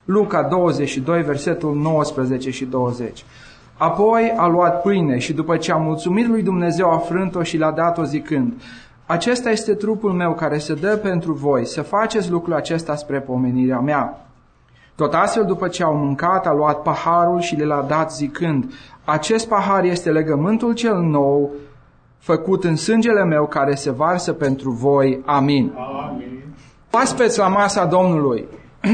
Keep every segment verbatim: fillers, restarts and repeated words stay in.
Luca douăzeci și doi, versetul nouăsprezece și douăzeci. Apoi a luat pâine și după ce a mulțumit lui Dumnezeu a frânt-o și l-a dat-o zicând: acesta este trupul meu care se dă pentru voi, să faceți lucrul acesta spre pomenirea mea. Tot astfel, după ce au mâncat, a luat paharul și le l-a dat zicând: acest pahar este legământul cel nou, făcut în sângele meu, care se varsă pentru voi. Amin. Amin. Oaspeți la masa Domnului.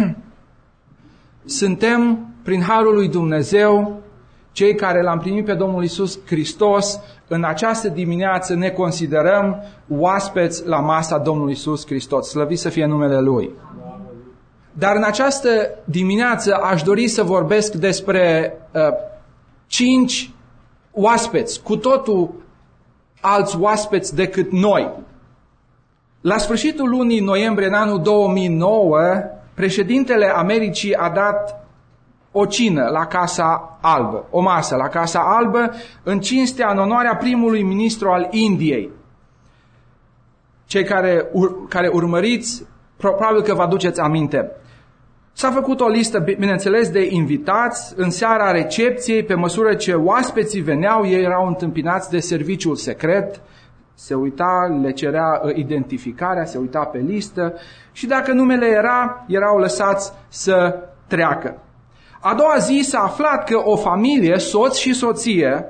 Suntem, prin harul lui Dumnezeu, cei care l-am primit pe Domnul Iisus Hristos, în această dimineață ne considerăm oaspeți la masa Domnului Iisus Hristos. Slăvit să fie numele Lui. Dar în această dimineață aș dori să vorbesc despre uh, cinci oaspeți, cu totul alți oaspeți decât noi. La sfârșitul lunii noiembrie în anul două mii nouă, președintele Americii a dat o cină la Casa Albă, o masă la Casa Albă, în cinstea, în onoarea primului ministru al Indiei. Cei care, ur, care urmăriți, probabil că vă aduceți aminte. S-a făcut o listă, bineînțeles, de invitați. În seara recepției, pe măsură ce oaspeții veneau, ei erau întâmpinați de serviciul secret, se uita, le cerea identificarea, se uita pe listă și dacă numele era, erau lăsați să treacă. A doua zi s-a aflat că o familie, soț și soție,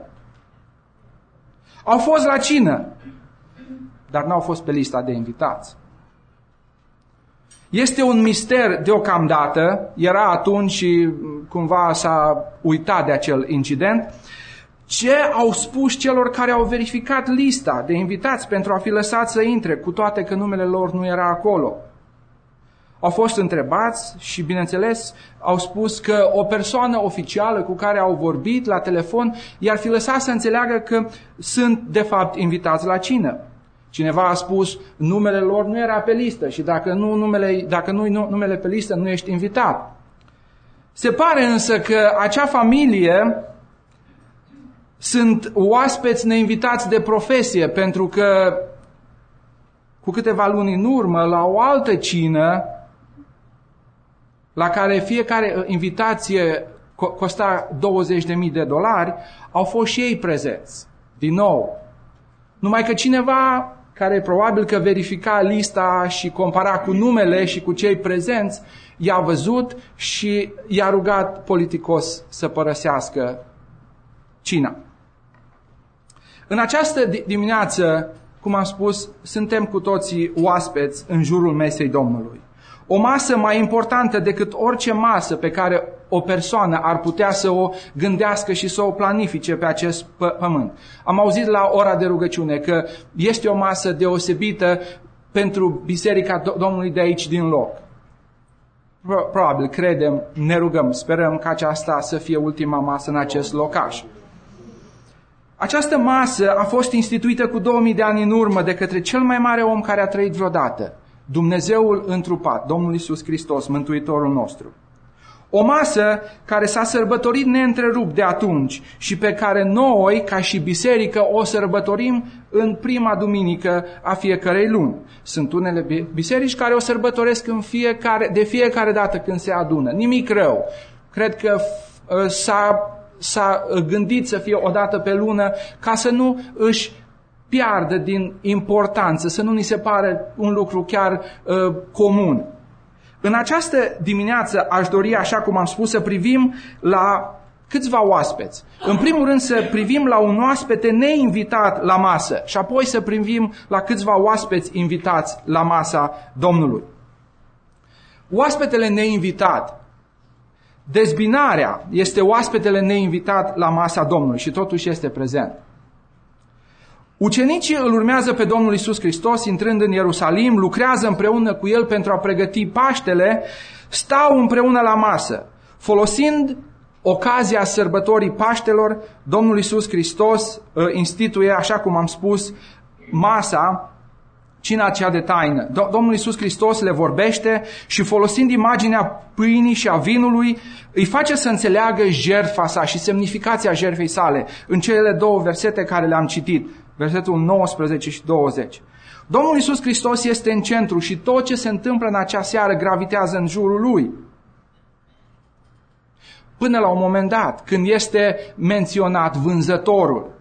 au fost la cină, dar n-au fost pe lista de invitați. Este un mister deocamdată, era atunci și cumva s-a uitat de acel incident, ce au spus celor care au verificat lista de invitați pentru a fi lăsați să intre, cu toate că numele lor nu era acolo. Au fost întrebați și, bineînțeles, au spus că o persoană oficială cu care au vorbit la telefon i-ar fi lăsat să înțeleagă că sunt, de fapt, invitați la cină. Cineva a spus, numele lor nu era pe listă și dacă nu numele, dacă nu numele pe listă, nu ești invitat. Se pare însă că acea familie sunt oaspeți neinvitați de profesie, pentru că cu câteva luni în urmă, la o altă cină, la care fiecare invitație costa douăzeci de mii de dolari, au fost și ei prezenți. Din nou. Numai că cineva care probabil că verifica lista și compara cu numele și cu cei prezenți, i-a văzut și i-a rugat politicos să părăsească cina. În această dimineață, cum am spus, suntem cu toții oaspeți în jurul mesei Domnului. O masă mai importantă decât orice masă pe care o persoană ar putea să o gândească și să o planifice pe acest pământ. Am auzit la ora de rugăciune că este o masă deosebită pentru Biserica Domnului de aici din loc. Probabil, credem, ne rugăm, sperăm că aceasta să fie ultima masă în acest locaș. Această masă a fost instituită cu două mii de ani în urmă de către cel mai mare om care a trăit vreodată, Dumnezeul întrupat, Domnul Iisus Hristos, Mântuitorul nostru. O masă care s-a sărbătorit neîntrerupt de atunci și pe care noi, ca și biserică, o sărbătorim în prima duminică a fiecărei luni. Sunt unele biserici care o sărbătoresc în fiecare, de fiecare dată când se adună. Nimic rău. Cred că s-a, s-a gândit să fie o dată pe lună ca să nu își piardă din importanță, să nu ni se pare un lucru chiar uh, comun. În această dimineață aș dori, așa cum am spus, să privim la câțiva oaspeți. În primul rând să privim la un oaspete neinvitat la masă și apoi să privim la câțiva oaspeți invitați la masa Domnului. Oaspetele neinvitat. Dezbinarea este oaspetele neinvitat la masa Domnului și totuși este prezent. Ucenicii îl urmează pe Domnul Iisus Hristos, intrând în Ierusalim, lucrează împreună cu El pentru a pregăti Paștele, stau împreună la masă. Folosind ocazia sărbătorii Paștelor, Domnul Iisus Hristos instituie, așa cum am spus, masa, cina cea de taină. Domnul Iisus Hristos le vorbește și folosind imaginea pâinii și a vinului, îi face să înțeleagă jertfa sa și semnificația jertfei sale în cele două versete care le-am citit. Versetul nouăsprezece și douăzeci. Domnul Iisus Hristos este în centru și tot ce se întâmplă în acea seară gravitează în jurul Lui. până la un moment dat, când este menționat vânzătorul,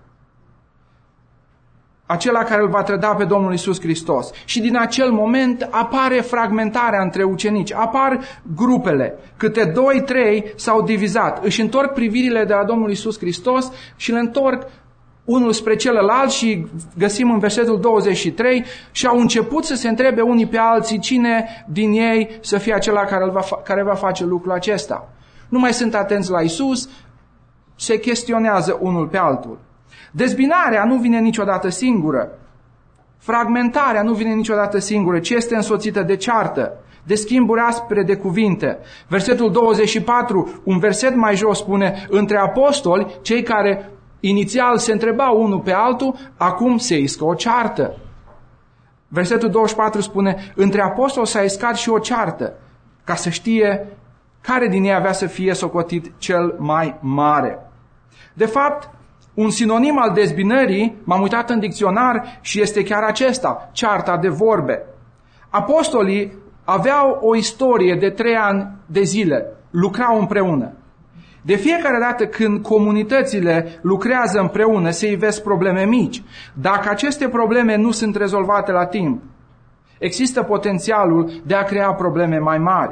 acela care îl va trăda pe Domnul Iisus Hristos. Și din acel moment apare fragmentarea între ucenici, apar grupele, câte doi, trei s-au divizat, își întorc privirile de la Domnul Iisus Hristos și le întorc unul spre celălalt și găsim în versetul douăzeci și trei și au început să se întrebe unii pe alții cine din ei să fie acela care, îl va, care va face lucrul acesta. Nu mai sunt atenți la Iisus, se chestionează unul pe altul. Dezbinarea nu vine niciodată singură. Fragmentarea nu vine niciodată singură, ci este însoțită de ceartă, de schimburi aspre de cuvinte. Versetul douăzeci și patru, un verset mai jos spune, între apostoli, cei care inițial se întrebau unul pe altul, acum se iscă o ceartă. Versetul douăzeci și patru spune, între apostoli s-a iscat și o ceartă, ca să știe care din ei avea să fie socotit cel mai mare. De fapt, un sinonim al dezbinării, m-am uitat în dicționar și este chiar acesta, cearta de vorbe. Apostolii aveau o istorie de trei ani de zile, lucrau împreună. De fiecare dată când comunitățile lucrează împreună, se ivesc probleme mici. Dacă aceste probleme nu sunt rezolvate la timp, există potențialul de a crea probleme mai mari.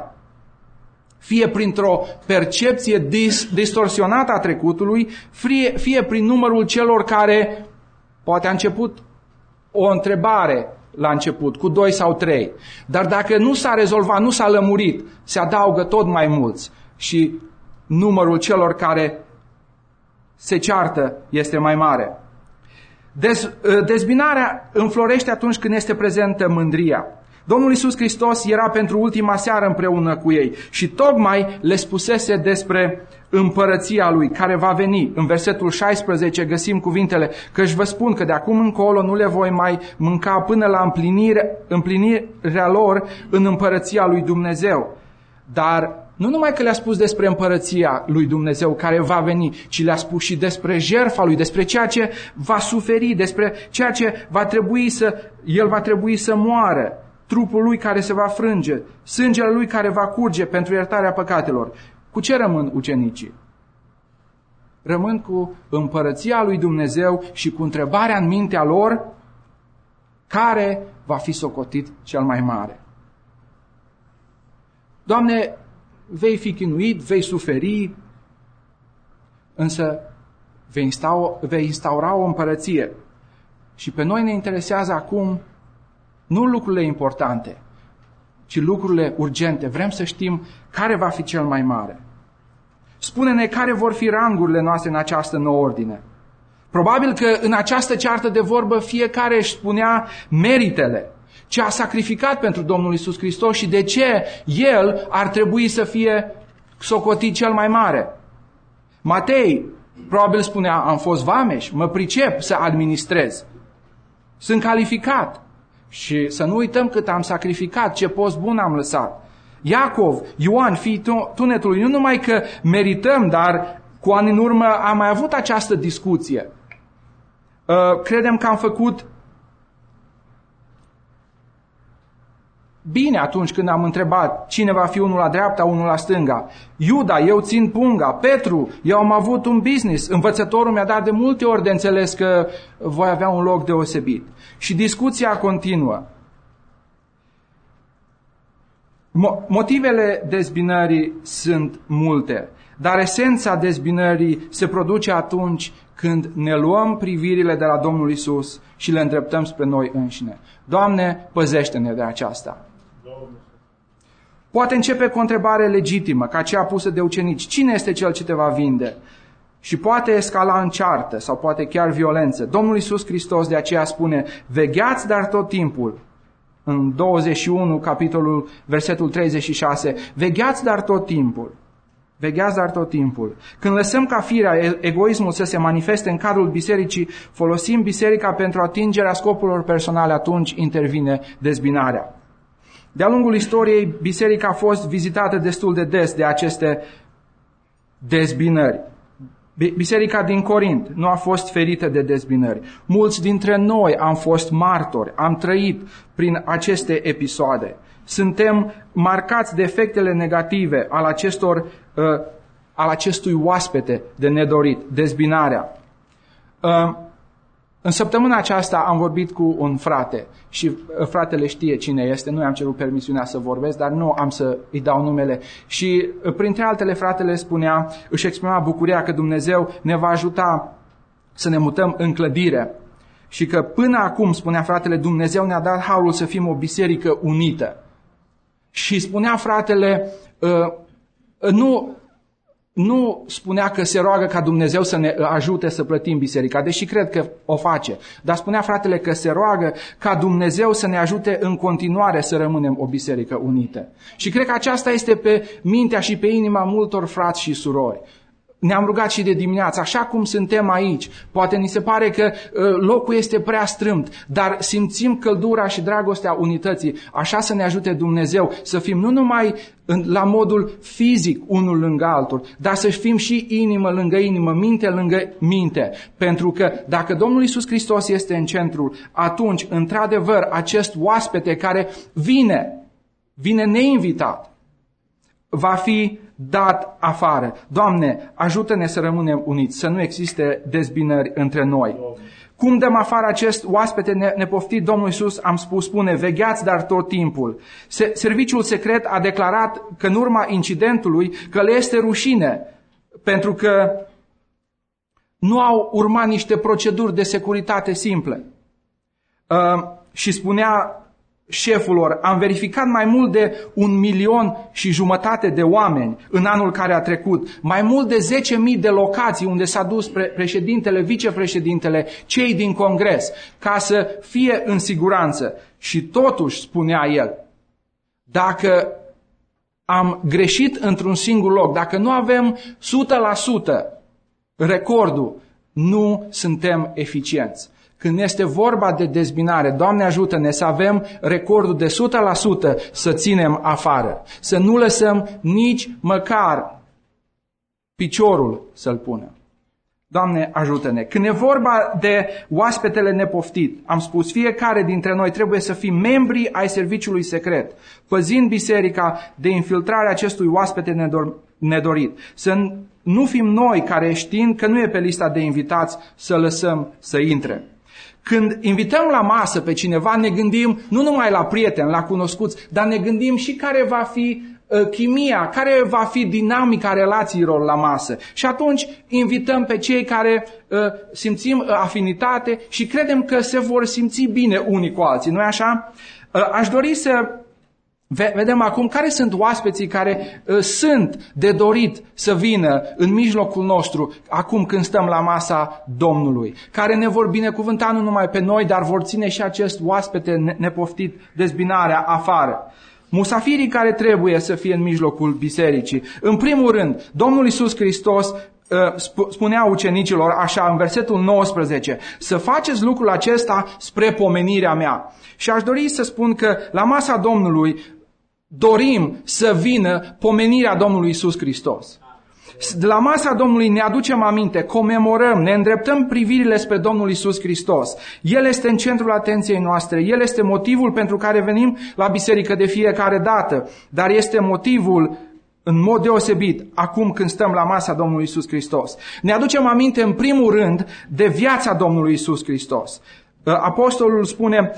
Fie printr-o percepție dis- distorsionată a trecutului, fie, fie prin numărul celor care, poate a început o întrebare la început, cu doi sau trei, dar dacă nu s-a rezolvat, nu s-a lămurit, se adaugă tot mai mulți și numărul celor care se ceartă este mai mare. Dez, dezbinarea înflorește atunci când este prezentă mândria. Domnul Iisus Hristos era pentru ultima seară împreună cu ei și tocmai le spusese despre împărăția Lui care va veni. În versetul șaisprezece găsim cuvintele, căci vă spun că de acum încolo nu le voi mai mânca până la împlinire, împlinirea lor în împărăția Lui Dumnezeu. Dar nu numai că le-a spus despre împărăția lui Dumnezeu care va veni, ci le-a spus și despre jertfa lui, despre ceea ce va suferi, despre ceea ce va trebui să, el va trebui să moară, trupul lui care se va frânge, sângele lui care va curge pentru iertarea păcatelor. Cu ce rămân ucenicii? Rămân cu împărăția lui Dumnezeu și cu întrebarea în mintea lor, care va fi socotit cel mai mare? Doamne, vei fi chinuit, vei suferi, însă vei instaura, vei instaura o împărăție. Și pe noi ne interesează acum nu lucrurile importante, ci lucrurile urgente. Vrem să știm care va fi cel mai mare. Spune-ne care vor fi rangurile noastre în această nouă ordine. Probabil că în această ceartă de vorbă fiecare își spunea meritele, ce a sacrificat pentru Domnul Iisus Hristos și de ce El ar trebui să fie socotit cel mai mare. Matei probabil spunea, am fost vameș, mă pricep să administrez, sunt calificat și să nu uităm cât am sacrificat, ce post bun am lăsat. Iacov, Ioan, fiii tunetului, nu numai că merităm, dar cu ani în urmă am mai avut această discuție. Credem că am făcut bine atunci când am întrebat cine va fi unul la dreapta, unul la stânga. Iuda, eu țin punga. Petru, eu am avut un business. Învățătorul mi-a dat de multe ori de înțeles că voi avea un loc deosebit. Și discuția continuă. Motivele dezbinării sunt multe, dar esența dezbinării se produce atunci când ne luăm privirile de la Domnul Iisus și le îndreptăm spre noi înșine. Doamne, păzește-ne de aceasta. Poate începe cu o întrebare legitimă, ca cea pusă de ucenici. Cine este cel ce te va vinde? Și poate escala în ceartă sau poate chiar violență. Domnul Iisus Hristos de aceea spune, vegheați dar tot timpul. În douăzeci și unu, capitolul, versetul treizeci și șase, vegheați dar tot timpul. Vegheați dar tot timpul. Când lăsăm ca firea, egoismul să se manifeste în cadrul bisericii, folosim biserica pentru atingerea scopurilor personale, atunci intervine dezbinarea. De-a lungul istoriei, biserica a fost vizitată destul de des de aceste dezbinări. Biserica din Corint nu a fost ferită de dezbinări. Mulți dintre noi am fost martori, am trăit prin aceste episoade. Suntem marcați de efectele negative al acestor uh, al acestui oaspete de nedorit, dezbinarea. În săptămâna aceasta am vorbit cu un frate și fratele știe cine este, nu i-am cerut permisiunea să vorbesc, dar nu am să îi dau numele. Și printre altele fratele spunea, își exprima bucuria că Dumnezeu ne va ajuta să ne mutăm în clădire. Și că până acum, spunea fratele, Dumnezeu ne-a dat harul să fim o biserică unită. Și spunea fratele, nu... Nu spunea că se roagă ca Dumnezeu să ne ajute să plătim biserica, deși cred că o face. Dar spunea fratele că se roagă ca Dumnezeu să ne ajute în continuare să rămânem o biserică unită. Și cred că aceasta este pe mintea și pe inima multor frați și surori. Ne-am rugat și de dimineață, așa cum suntem aici. Poate ni se pare că uh, locul este prea strâmt, dar simțim căldura și dragostea unității. Așa să ne ajute Dumnezeu să fim nu numai în, la modul fizic unul lângă altul, dar să fim și inimă lângă inimă, minte lângă minte. Pentru că dacă Domnul Iisus Hristos este în centrul, atunci, într-adevăr, acest oaspete care vine, vine neinvitat, va fi dat afară. Doamne, ajută-ne să rămânem uniți, să nu existe dezbinări între noi. Cum dăm afară acest oaspete nepoftit? Domnul Iisus, am spus, spune, vegheați dar tot timpul. Serviciul secret a declarat că în urma incidentului că le este rușine, pentru că nu au urmat niște proceduri de securitate simple. Uh, și spunea șeful lor, am verificat mai mult de un milion și jumătate de oameni în anul care a trecut, mai mult de zece mii de locații unde s-a dus președintele, vicepreședintele, cei din congres, ca să fie în siguranță. Și totuși, spunea el, dacă am greșit într-un singur loc, dacă nu avem o sută la sută recordul, nu suntem eficienți. Când este vorba de dezbinare, Doamne ajută-ne să avem recordul de o sută la sută să ținem afară. Să nu lăsăm nici măcar piciorul să-l pună. Doamne ajută-ne. Când e vorba de oaspetele nepoftit, am spus, fiecare dintre noi trebuie să fim membri ai serviciului secret, păzind biserica de infiltrarea acestui oaspete nedorit. Să nu fim noi care, știind că nu e pe lista de invitați, să lăsăm să intre. Când invităm la masă pe cineva, ne gândim nu numai la prieteni, la cunoscuți, dar ne gândim și care va fi uh, chimia, care va fi dinamica relațiilor la masă. Și atunci invităm pe cei care uh, simțim uh, afinitate și credem că se vor simți bine unii cu alții, nu-i așa? Uh, aș dori să vedem acum care sunt oaspeții care uh, sunt de dorit să vină în mijlocul nostru acum când stăm la masa Domnului, care ne vor binecuvânta nu numai pe noi, dar vor ține și acest oaspete nepoftit, dezbinarea, afară. Musafirii care trebuie să fie în mijlocul bisericii. În primul rând, Domnul Iisus Hristos uh, spunea ucenicilor așa în versetul nouăsprezece, să faceți lucrul acesta spre pomenirea mea. Și aș dori să spun că la masa Domnului dorim să vină pomenirea Domnului Iisus Hristos. De la masa Domnului ne aducem aminte, comemorăm, ne îndreptăm privirile spre Domnul Iisus Hristos. El este în centrul atenției noastre, El este motivul pentru care venim la biserică de fiecare dată, dar este motivul în mod deosebit acum când stăm la masa Domnului Iisus Hristos. Ne aducem aminte în primul rând de viața Domnului Iisus Hristos. Apostolul spune,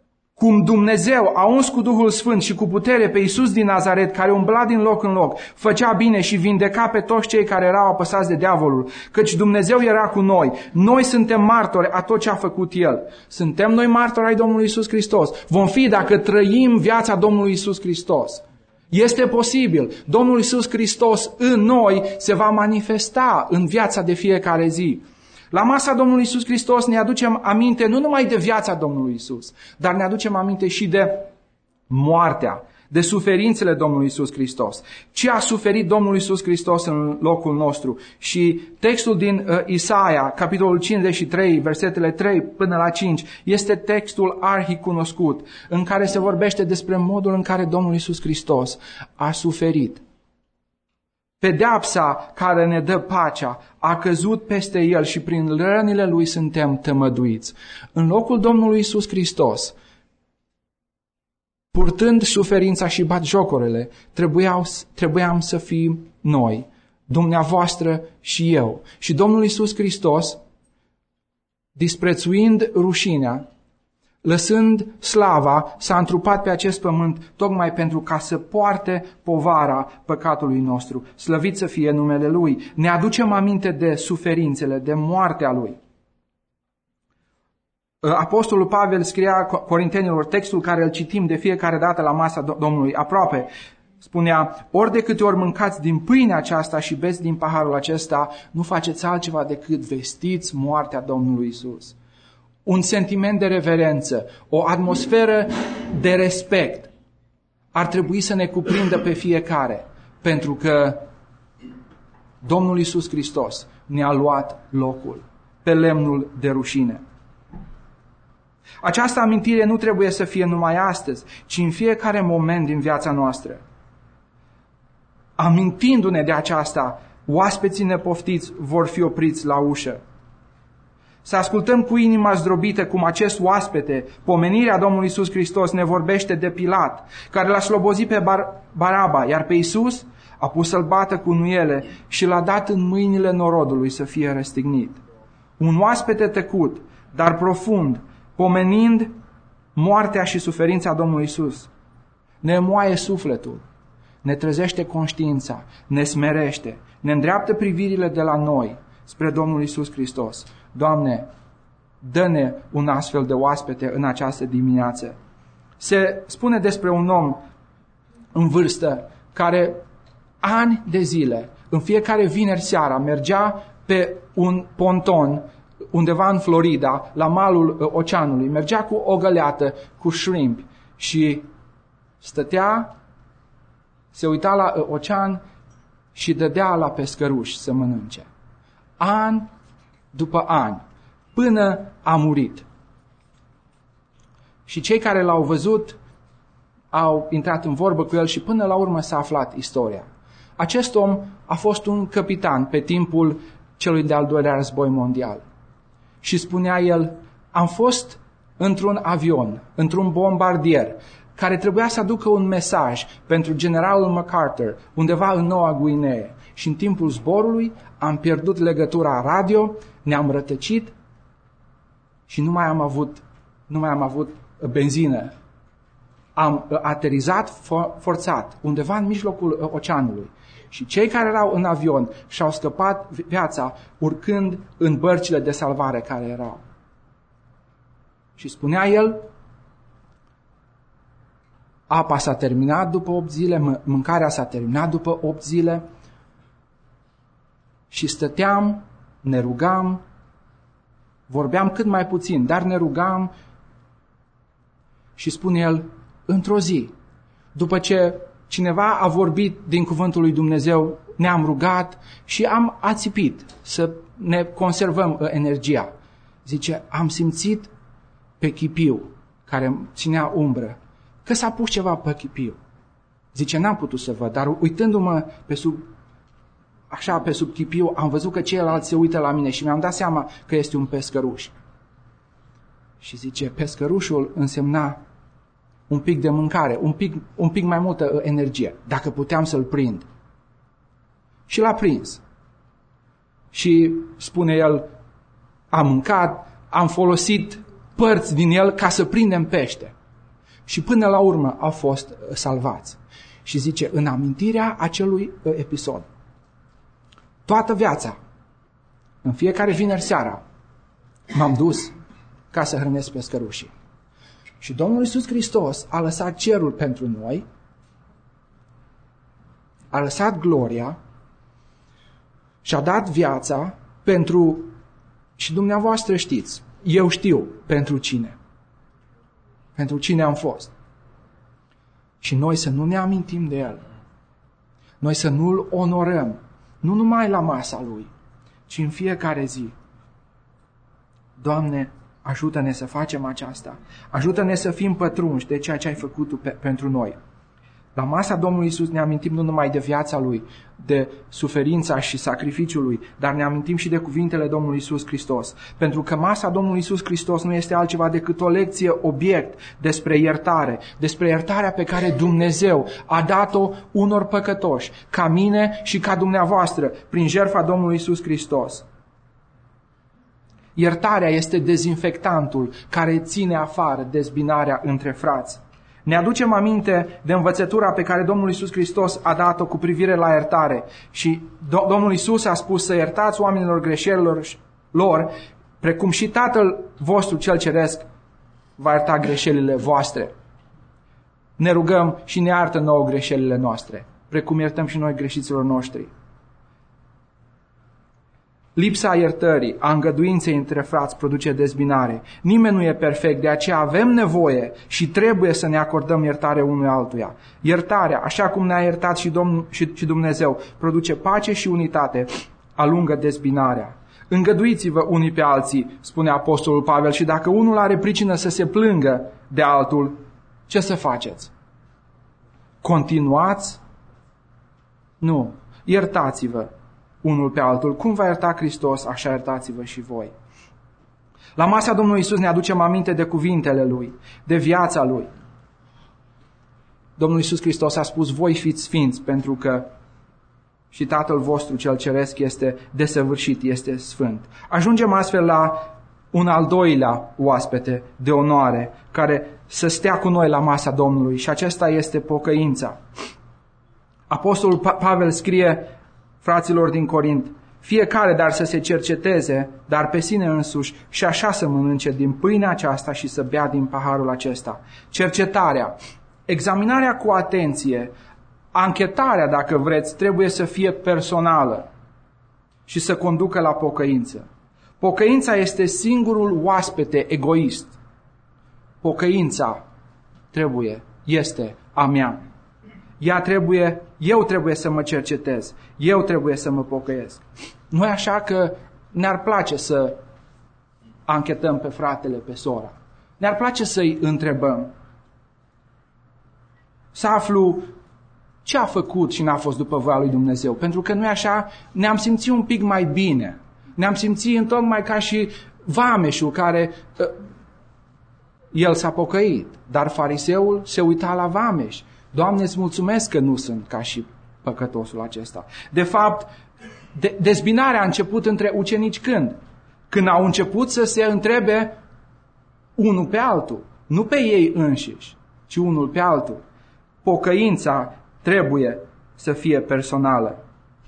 cum Dumnezeu a uns cu Duhul Sfânt și cu putere pe Iisus din Nazaret, care umbla din loc în loc, făcea bine și vindeca pe toți cei care erau apăsați de diavolul, căci Dumnezeu era cu noi. Noi suntem martori a tot ce a făcut El. Suntem noi martori ai Domnului Iisus Hristos. Vom fi dacă trăim viața Domnului Iisus Hristos. Este posibil. Domnul Iisus Hristos în noi se va manifesta în viața de fiecare zi. La masa Domnului Iisus Hristos ne aducem aminte nu numai de viața Domnului Iisus, dar ne aducem aminte și de moartea, de suferințele Domnului Iisus Hristos. Ce a suferit Domnul Iisus Hristos în locul nostru? Și textul din uh, Isaia, capitolul cincizeci și trei, versetele trei până la cinci, este textul arhicunoscut, în care se vorbește despre modul în care Domnul Iisus Hristos a suferit. Pedeapsa care ne dă pacea a căzut peste El și prin rănile Lui suntem tămăduiți. În locul Domnului Iisus Hristos, purtând suferința și batjocorele, trebuiau, trebuiam să fim noi. dumneavoastră și eu. Și Domnul Iisus Hristos, disprețuind rușinea, lăsând slava, s-a întrupat pe acest pământ tocmai pentru ca să poarte povara păcatului nostru. Slăvit să fie numele Lui. Ne aducem aminte de suferințele, de moartea Lui. Apostolul Pavel scria Corintenilor, textul care îl citim de fiecare dată la masa Domnului, aproape, spunea, ori de câte ori mâncați din pâinea aceasta și beți din paharul acesta, nu faceți altceva decât vestiți moartea Domnului Iisus. Un sentiment de reverență, o atmosferă de respect ar trebui să ne cuprindă pe fiecare, pentru că Domnul Iisus Hristos ne-a luat locul pe lemnul de rușine. Această amintire nu trebuie să fie numai astăzi, ci în fiecare moment din viața noastră. Amintindu-ne de aceasta, oaspeții nepoftiți vor fi opriți la ușă. Să ascultăm cu inima zdrobită cum acest oaspete, pomenirea Domnului Iisus Hristos, ne vorbește de Pilat, care l-a slobozit pe Bar- Baraba, iar pe Iisus a pus să-l bată cu nuiele și l-a dat în mâinile norodului să fie răstignit. Un oaspete tăcut, dar profund, pomenind moartea și suferința Domnului Iisus, ne moaie sufletul, ne trezește conștiința, ne smerește, ne îndreaptă privirile de la noi spre Domnul Iisus Hristos. Doamne, dă-ne un astfel de oaspete în această dimineață. Se spune despre un om în vârstă care ani de zile, în fiecare vineri seara, mergea pe un ponton undeva în Florida, la malul oceanului, mergea cu o găleată, cu shrimp și stătea, se uita la ocean și dădea la pescăruși să mănânce. An după an, până a murit. Și cei care l-au văzut au intrat în vorbă cu el și până la urmă s-a aflat istoria. Acest om a fost un capitan pe timpul celui de-al doilea război mondial. Și spunea el, am fost într-un avion, într-un bombardier, care trebuia să aducă un mesaj pentru generalul MacArthur, undeva în Noua Guinee. Și în timpul zborului am pierdut legătura radio, ne-am rătăcit și nu mai am avut, nu mai am avut benzină. Am aterizat for- forțat, undeva în mijlocul oceanului. Și cei care erau în avion și-au scăpat viața urcând în bărcile de salvare care erau. Și spunea el, apa s-a terminat după opt zile, mâncarea s-a terminat după opt zile și stăteam, ne rugam, vorbeam cât mai puțin, dar ne rugam și spune el, într-o zi, după ce cineva a vorbit din cuvântul lui Dumnezeu, ne-am rugat și am ațipit să ne conservăm energia. Zice, am simțit pe chipiu care ținea umbră că s-a pus ceva pe chipiu. Zice, n-am putut să văd, dar uitându-mă pe sub, așa pe sub chipiu, am văzut că ceilalți se uită la mine și mi-am dat seama că este un pescăruș. Și zice, pescărușul însemna un pic de mâncare, un pic, un pic mai multă energie, dacă puteam să-l prind. Și l-a prins. Și spune el, am mâncat, am folosit părți din el ca să prindem pește. Și până la urmă au fost salvați. Și zice, în amintirea acelui episod, toată viața, în fiecare vineri seara, m-am dus ca să hrănesc pescărușii. Și Domnul Iisus Hristos a lăsat cerul pentru noi, a lăsat gloria și a dat viața pentru, și dumneavoastră știți, eu știu pentru cine. Pentru cine am fost. Și noi să nu ne amintim de El. Noi să nu-L onorăm, nu numai la masa Lui, ci în fiecare zi. Doamne, ajută-ne să facem aceasta. Ajută-ne să fim pătrunși de ceea ce ai făcut Tu pe, pentru noi. La masa Domnului Iisus ne amintim nu numai de viața Lui, de suferința și sacrificiul Lui, dar ne amintim și de cuvintele Domnului Iisus Hristos. Pentru că masa Domnului Iisus Hristos nu este altceva decât o lecție obiect despre iertare, despre iertarea pe care Dumnezeu a dat-o unor păcătoși, ca mine și ca dumneavoastră, prin jertfa Domnului Iisus Hristos. Iertarea este dezinfectantul care ține afară dezbinarea între frați. Ne aducem aminte de învățătura pe care Domnul Iisus Hristos a dat-o cu privire la iertare. Și Domnul Iisus a spus să iertați oamenilor greșelilor lor, precum și Tatăl vostru cel ceresc va ierta greșelile voastre. Ne rugăm și ne iartă nouă greșelile noastre, precum iertăm și noi greșiților noștri. Lipsa iertării, a îngăduinței între frați produce dezbinare. Nimeni nu e perfect, de aceea avem nevoie și trebuie să ne acordăm iertare unui altuia. Iertarea, așa cum ne-a iertat și, Domn, și, și Dumnezeu, produce pace și unitate, alungă dezbinarea. Îngăduiți-vă unii pe alții, spune Apostolul Pavel, și dacă unul are pricină să se plângă de altul, ce să faceți? Continuați? Nu. Iertați-vă unul pe altul. Cum va ierta Hristos, așa iertați-vă și voi. La masa Domnului Iisus ne aducem aminte de cuvintele Lui, de viața Lui. Domnul Iisus Hristos a spus, voi fiți sfinți, pentru că și Tatăl vostru cel ceresc este desăvârșit, este sfânt. Ajungem astfel la un al doilea oaspete de onoare, care să stea cu noi la masa Domnului, și acesta este pocăința. Apostolul Pavel scrie fraților din Corint, fiecare dar să se cerceteze, dar pe sine însuși, și așa să mănânce din pâinea aceasta și să bea din paharul acesta. Cercetarea, examinarea cu atenție, anchetarea, dacă vreți, trebuie să fie personală și să conducă la pocăință. Pocăința este singurul oaspete egoist. Pocăința trebuie, este a mea. Ea trebuie, eu trebuie să mă cercetez, eu trebuie să mă pocăiesc. Nu e așa că ne-ar place să anchetăm pe fratele, pe sora. Ne-ar place să-i întrebăm, să aflu ce a făcut și n-a fost după voia lui Dumnezeu. Pentru că nu e așa, ne-am simțit un pic mai bine. Ne-am simțit întocmai ca și vameșul care, el s-a pocăit, dar fariseul se uita la vameș. Doamne, îți mulțumesc că nu sunt ca și păcătosul acesta. De fapt, de- dezbinarea a început între ucenici când? Când au început să se întrebe unul pe altul. Nu pe ei înșiși, ci unul pe altul. Pocăința trebuie să fie personală.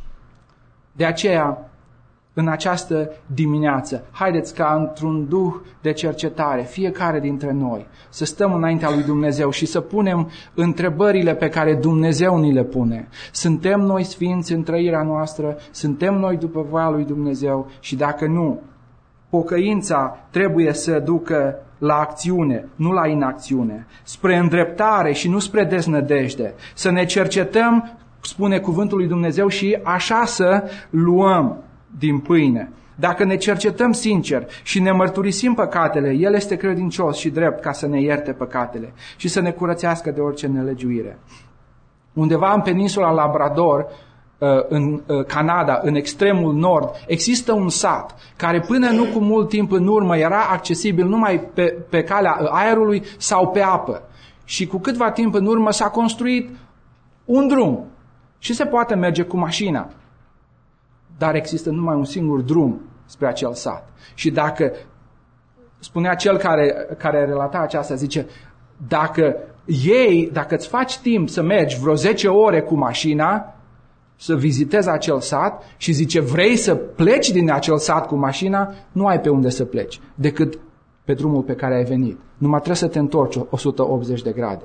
De aceea, în această dimineață, haideți ca într-un duh de cercetare, fiecare dintre noi, să stăm înaintea lui Dumnezeu și să punem întrebările pe care Dumnezeu ni le pune. Suntem noi sfinți în trăirea noastră? Suntem noi după voia lui Dumnezeu? Și dacă nu, pocăința trebuie să ducă la acțiune, nu la inacțiune, spre îndreptare și nu spre deznădejde. Să ne cercetăm, spune cuvântul lui Dumnezeu, și așa să luăm din pâine. Dacă ne cercetăm sincer și ne mărturisim păcatele, El este credincios și drept ca să ne ierte păcatele și să ne curățească de orice nelegiuire. Undeva în peninsula Labrador, în Canada, în extremul nord, există un sat care până nu cu mult timp în urmă era accesibil numai pe, pe calea aerului sau pe apă. Și cu câtva timp în urmă s-a construit un drum și se poate merge cu mașina. Dar există numai un singur drum spre acel sat. Și dacă, spunea cel care, care relata aceasta, zice, dacă ei, dacă îți faci timp să mergi vreo zece ore cu mașina, să vizitezi acel sat și zice, vrei să pleci din acel sat cu mașina, nu ai pe unde să pleci, decât pe drumul pe care ai venit. Numai trebuie să te întorci o sută optzeci de grade.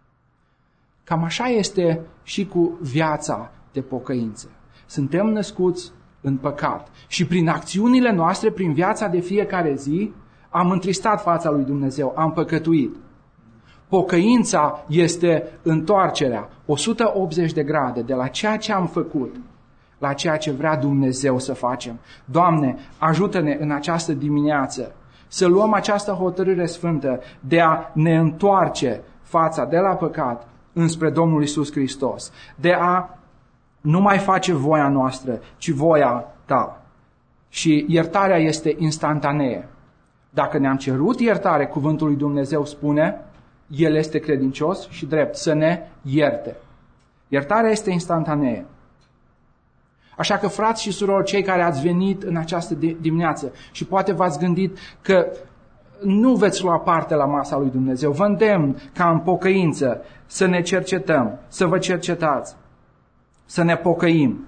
Cam așa este și cu viața de pocăință. Suntem născuți în păcat și prin acțiunile noastre, prin viața de fiecare zi, am întristat fața lui Dumnezeu, am păcătuit. Pocăința este întoarcerea o sută optzeci de grade de la ceea ce am făcut la ceea ce vrea Dumnezeu să facem. Doamne, ajută-ne în această dimineață să luăm această hotărâre sfântă de a ne întoarce fața de la păcat înspre Domnul Iisus Hristos, de a nu mai face voia noastră, ci voia ta. Și iertarea este instantanee. Dacă ne-am cerut iertare, cuvântul lui Dumnezeu spune, El este credincios și drept să ne ierte. Iertarea este instantanee. Așa că, frați și surori, cei care ați venit în această dimineață și poate v-ați gândit că nu veți lua parte la masa lui Dumnezeu, vă îndemn ca în pocăință să ne cercetăm, să vă cercetați, să ne pocăim.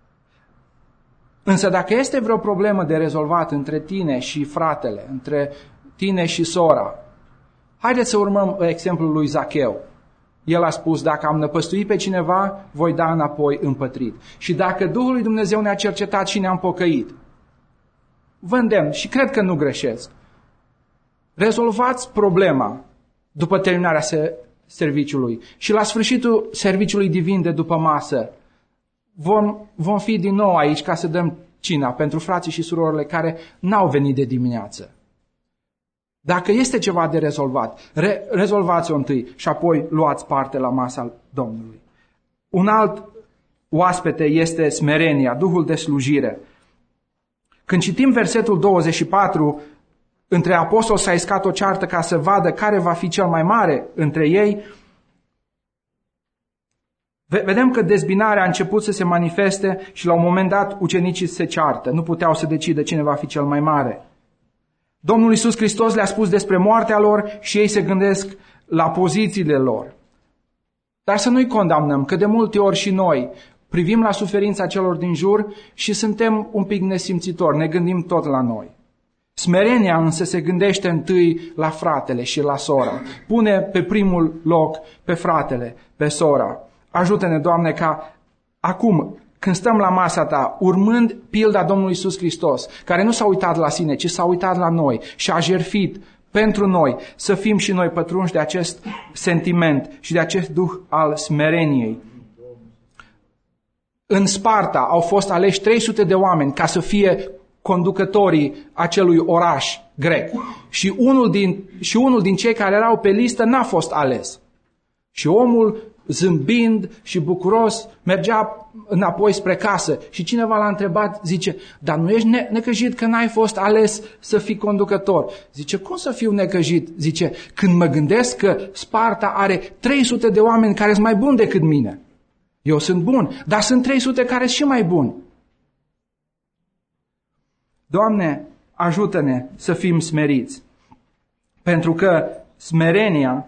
Însă dacă este vreo problemă de rezolvat între tine și fratele, între tine și sora, haideți să urmăm exemplul lui Zacheu. El a spus, dacă am năpăstuit pe cineva, voi da înapoi împătrit. Și dacă Duhul lui Dumnezeu ne-a cercetat și ne-am pocăit, vă îndemn și cred că nu greșesc. Rezolvați problema după terminarea serviciului și la sfârșitul serviciului divin de după masă vom, vom fi din nou aici ca să dăm cina pentru frații și surorile care n-au venit de dimineață. Dacă este ceva de rezolvat, re- rezolvați-o întâi și apoi luați parte la masa Domnului. Un alt oaspete este smerenia, Duhul de slujire. Când citim versetul douăzeci și patru, între apostoli s-a iscat o ceartă ca să vadă care va fi cel mai mare între ei. Vedem că dezbinarea a început să se manifeste și la un moment dat ucenicii se ceartă. Nu puteau să decidă cine va fi cel mai mare. Domnul Iisus Hristos le-a spus despre moartea lor și ei se gândesc la pozițiile lor. Dar să nu-i condamnăm, că de multe ori și noi privim la suferința celor din jur și suntem un pic nesimțitori, ne gândim tot la noi. Smerenia însă se gândește întâi la fratele și la sora. Pune pe primul loc pe fratele, pe sora. Ajută-ne, Doamne, ca acum, când stăm la masa ta, urmând pilda Domnului Iisus Hristos, care nu s-a uitat la sine, ci s-a uitat la noi și a jertfit pentru noi, să fim și noi pătrunși de acest sentiment și de acest duh al smereniei. În Sparta au fost aleși trei sute de oameni ca să fie conducătorii acelui oraș grec. Și unul din, și unul din cei care erau pe listă n-a fost ales. Și omul, zâmbind și bucuros, mergea înapoi spre casă. Și cineva l-a întrebat, zice, dar nu ești ne- necăjit că n-ai fost ales să fii conducător? Zice, cum să fiu necăjit? Zice, când mă gândesc că Sparta are trei sute de oameni care sunt mai buni decât mine. Eu sunt bun, dar sunt trei sute care sunt și mai buni. Doamne, ajută-ne să fim smeriți, pentru că smerenia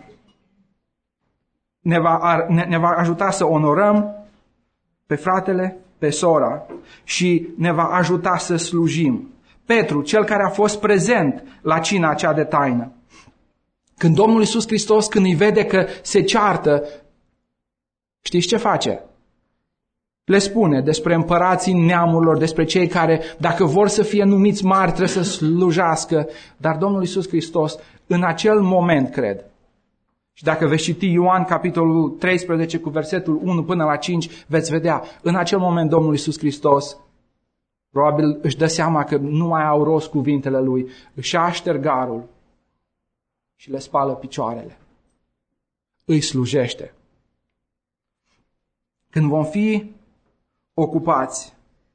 ne va, ne, ne va ajuta să onorăm pe fratele, pe sora și ne va ajuta să slujim. Petru, cel care a fost prezent la cina acea de taină, când Domnul Iisus Hristos, când îi vede că se ceartă, știți ce face? Le spune despre împărații neamurilor, despre cei care, dacă vor să fie numiți mari, trebuie să slujească. Dar Domnul Iisus Hristos, în acel moment, cred, și dacă veți citi Ioan, capitolul treisprezece, cu versetul unu până la cinci, veți vedea, în acel moment Domnul Iisus Hristos, probabil își dă seama că nu mai au rost cuvintele Lui, își așterg garul și le spală picioarele. Îi slujește. Când vom fi ocupați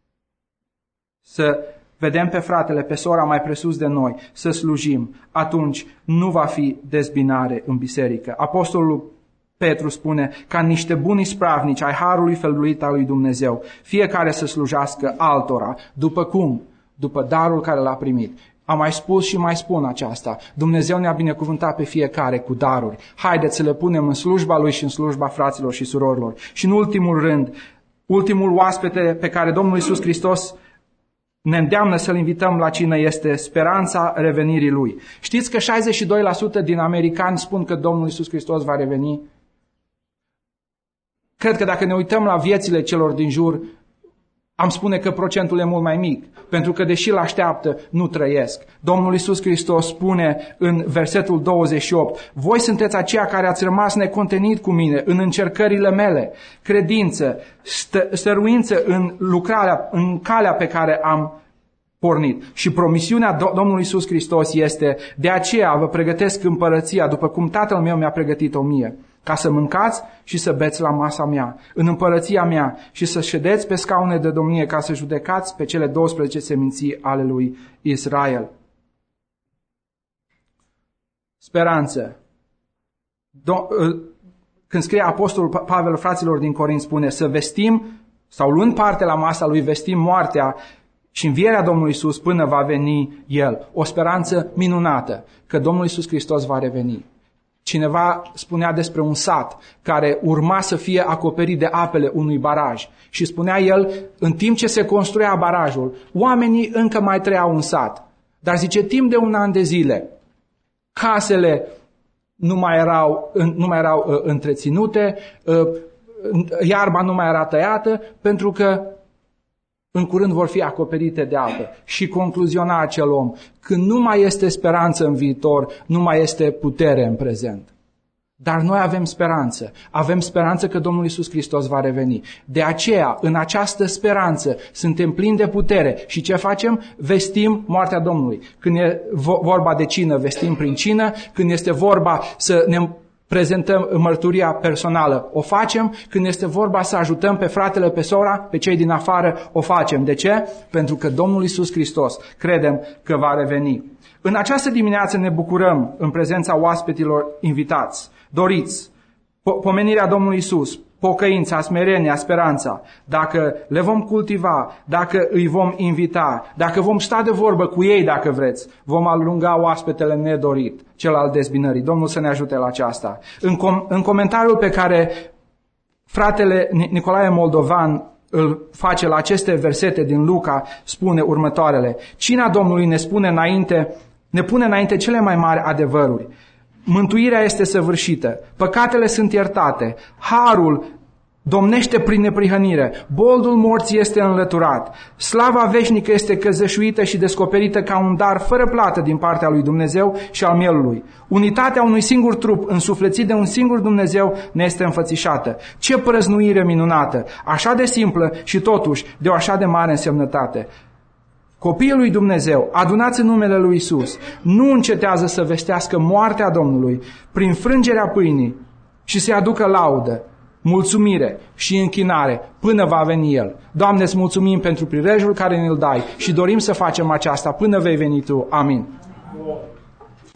să vedem pe fratele, pe sora mai presus de noi, să slujim, atunci nu va fi dezbinare în biserică. Apostolul Petru spune, ca niște buni ispravnici ai harului feluit al lui Dumnezeu, fiecare să slujească altora, după cum? După darul care l-a primit. Am mai spus și mai spun aceasta. Dumnezeu ne-a binecuvântat pe fiecare cu daruri. Haideți să le punem în slujba Lui și în slujba fraților și surorilor. Și în ultimul rând, ultimul oaspete pe care Domnul Iisus Hristos ne îndeamnă să-L invităm la cină este speranța revenirii Lui. Știți că șaizeci și doi la sută din americani spun că Domnul Iisus Hristos va reveni? Cred că dacă ne uităm la viețile celor din jur, am spune că procentul e mult mai mic, pentru că deși îl așteaptă, nu trăiesc. Domnul Iisus Hristos spune în versetul douăzeci și opt, voi sunteți aceia care ați rămas necontenit cu mine în încercările mele, credință, stă, stăruință în lucrarea, în calea pe care am pornit. Și promisiunea Domnului Iisus Hristos este, de aceea vă pregătesc împărăția, după cum Tatăl meu mi-a pregătit-o mie. ca să mâncați și să beți la masa mea, în împărăția mea, și să ședeți pe scaune de domnie ca să judecați pe cele douăsprezece seminții ale lui Israel. Speranță. Do- când scrie Apostolul Pavel fraților din Corint, spune să vestim, sau luând parte la masa lui, vestim moartea și învierea Domnului Iisus până va veni El. O speranță minunată că Domnul Iisus Hristos va reveni. Cineva spunea despre un sat care urma să fie acoperit de apele unui baraj și spunea el, în timp ce se construia barajul, oamenii încă mai trăiau în sat. Dar zice, timp de un an de zile, casele nu mai erau, nu mai erau uh, întreținute, uh, iarba nu mai era tăiată, pentru că în curând vor fi acoperite de apă. Și concluziona acel om, când nu mai este speranță în viitor, nu mai este putere în prezent. Dar noi avem speranță. Avem speranță că Domnul Iisus Hristos va reveni. De aceea, în această speranță, suntem plini de putere. Și ce facem? Vestim moartea Domnului. Când e vorba de cină, vestim prin cină. Când este vorba să ne prezentăm mărturia personală, o facem. Când este vorba să ajutăm pe fratele, pe sora, pe cei din afară, o facem. De ce? Pentru că Domnul Iisus Hristos credem că va reveni. În această dimineață ne bucurăm în prezența oaspetilor invitați, doriți, po- pomenirea Domnului Iisus, pocăința, smerenia, speranța. Dacă le vom cultiva, dacă îi vom invita, dacă vom sta de vorbă cu ei, dacă vreți, vom alunga oaspetele nedorit, cel al dezbinării. Domnul să ne ajute la aceasta. În, com- în comentariul pe care fratele Nicolae Moldovan îl face la aceste versete din Luca, spune următoarele. Cina Domnului ne spune înainte, ne pune înainte cele mai mari adevăruri. Mântuirea este săvârșită, păcatele sunt iertate, harul domnește prin neprihănire, boldul morții este înlăturat, slava veșnică este căzășuită și descoperită ca un dar fără plată din partea lui Dumnezeu și al mielului. Unitatea unui singur trup, însuflețit de un singur Dumnezeu, ne este înfățișată. Ce prăznuire minunată, așa de simplă și totuși de o așa de mare însemnătate. Copiii lui Dumnezeu, adunați în numele lui Iisus, nu încetează să vestească moartea Domnului prin frângerea pâinii și să-i aducă laudă, mulțumire și închinare până va veni El. Doamne, îți mulțumim pentru prilejul care ne-l dai și dorim să facem aceasta până vei veni Tu. Amin.